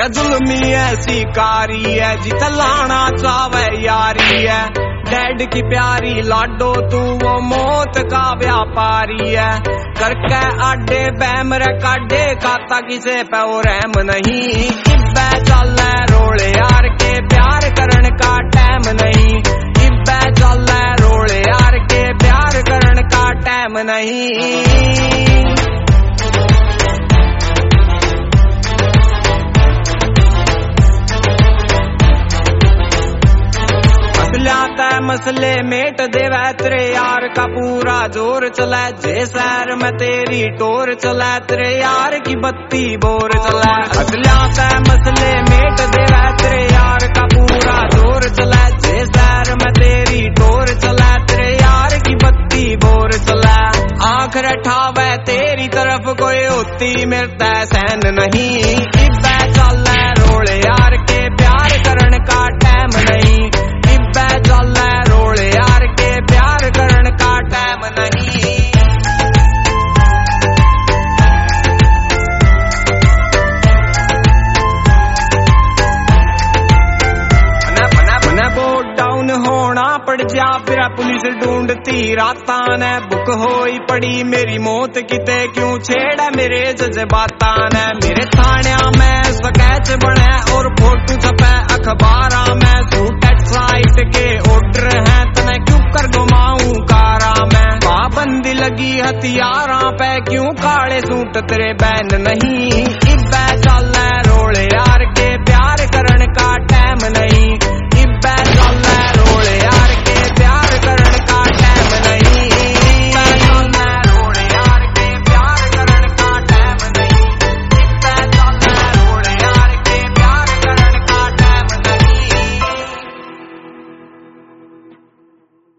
तेरा जुल्मी ऐसी कारी है जिथे लाना चावे यारी है। डैड की प्यारी लाडो तू वो मौत का व्यापारी है। करके आडे बैमरे काडे काता किसे पे वो रहम नहीं। इब्बे चल रोले यार के प्यार करन का टाइम नहीं। इब्बे चल रोले यार के प्यार करन का टाइम नहीं। मसले मेट देवे तेरे यार का पूरा जोर चला। जे शहर में तेरी टोर चला तेरे यार की बत्ती बोर चला। असलियात मसले मेट देवे तेरे यार का पूरा जोर चला। जे शहर में तेरी टोर चला तेरे यार की बत्ती बोर चला। आंख रठावे तेरी तरफ कोई होती मिलता सहन नहीं। इब्बे चल रोले यार के प्यार करन का टाइम नहीं। इब्बे चल रोले यार के प्यार करन का टाइम नहीं। बोर्ड डाउन होना पड़ जा फिर पुलिस ढूंढती राता ने। बुक होई पड़ी मेरी मौत किते क्यों छेड़ा मेरे जज्बाता ने। मेरे थाने में स्केच बने और फोटो छपे अखबारा में। सूटेड साइट के ऑर्डर है तने क्यों कर घुमाऊं कारा में। पाबंदी लगी हथियारा पे क्यों काले सूट तेरे बैन नहीं।